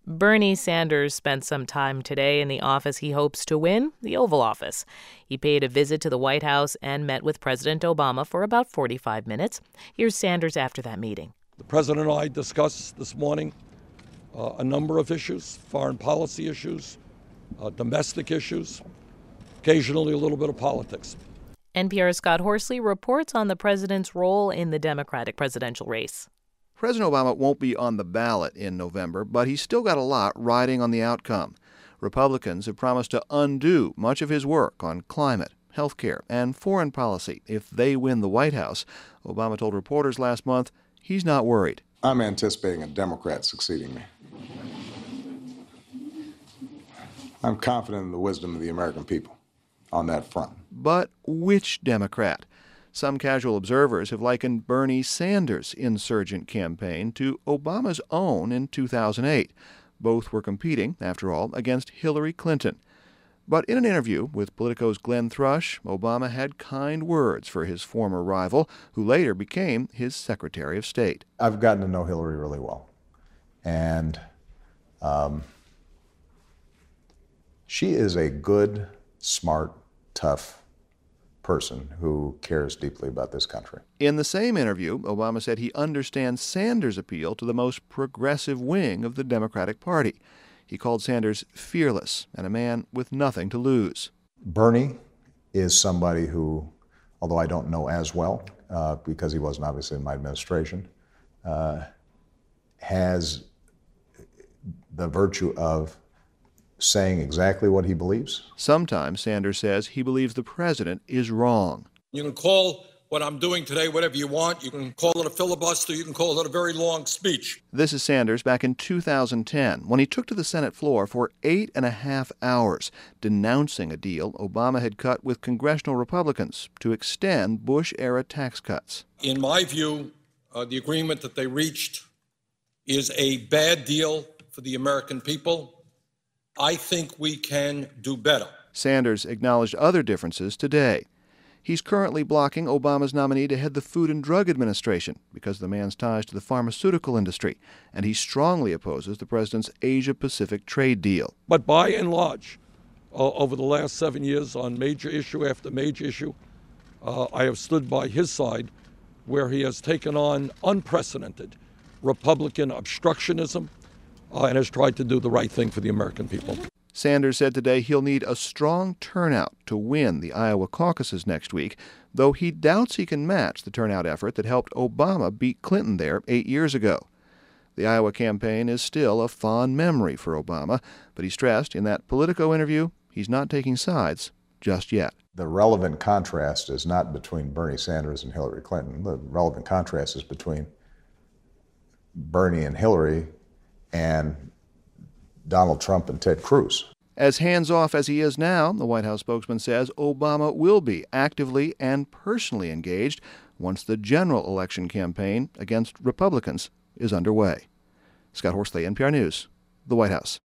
Bernie Sanders spent some time today in the office he hopes to win, the Oval Office. He paid a visit to the White House and met with President Obama for about 45 minutes. Here's Sanders after that meeting. The president and I discussed this morning a number of issues, foreign policy issues, domestic issues, occasionally a little bit of politics. NPR's Scott Horsley reports on the president's role in the Democratic presidential race. President Obama won't be on the ballot in November, but he's still got a lot riding on the outcome. Republicans have promised to undo much of his work on climate, health care, and foreign policy if they win the White House. Obama told reporters last month he's not worried. I'm anticipating a Democrat succeeding me. I'm confident in the wisdom of the American people on that front. But which Democrat? Some casual observers have likened Bernie Sanders' insurgent campaign to Obama's own in 2008. Both were competing, after all, against Hillary Clinton. But in an interview with Politico's Glenn Thrush, Obama had kind words for his former rival, who later became his Secretary of State. I've gotten to know Hillary really well. And she is a good, smart, tough person who cares deeply about this country. In the same interview, Obama said he understands Sanders' appeal to the most progressive wing of the Democratic Party. He called Sanders fearless and a man with nothing to lose. Bernie is somebody who, although I don't know as well, because he wasn't obviously in my administration, has the virtue of saying exactly what he believes. Sometimes, Sanders says, he believes the president is wrong. You can call what I'm doing today whatever you want. You can call it a filibuster. You can call it a very long speech. This is Sanders back in 2010 when he took to the Senate floor for 8.5 hours, denouncing a deal Obama had cut with congressional Republicans to extend Bush-era tax cuts. In my view, the agreement that they reached is a bad deal for the American people. I think we can do better. Sanders acknowledged other differences today. He's currently blocking Obama's nominee to head the Food and Drug Administration because of the man's ties to the pharmaceutical industry, and he strongly opposes the president's Asia-Pacific trade deal. But by and large, over the last 7 years, on major issue after major issue, I have stood by his side where he has taken on unprecedented Republican obstructionism and has tried to do the right thing for the American people. Sanders said today he'll need a strong turnout to win the Iowa caucuses next week, though he doubts he can match the turnout effort that helped Obama beat Clinton there 8 years ago. The Iowa campaign is still a fond memory for Obama, but he stressed in that Politico interview he's not taking sides just yet. The relevant contrast is not between Bernie Sanders and Hillary Clinton. The relevant contrast is between Bernie and Hillary and Donald Trump and Ted Cruz. As hands-off as he is now, the White House spokesman says Obama will be actively and personally engaged once the general election campaign against Republicans is underway. Scott Horsley, NPR News, the White House.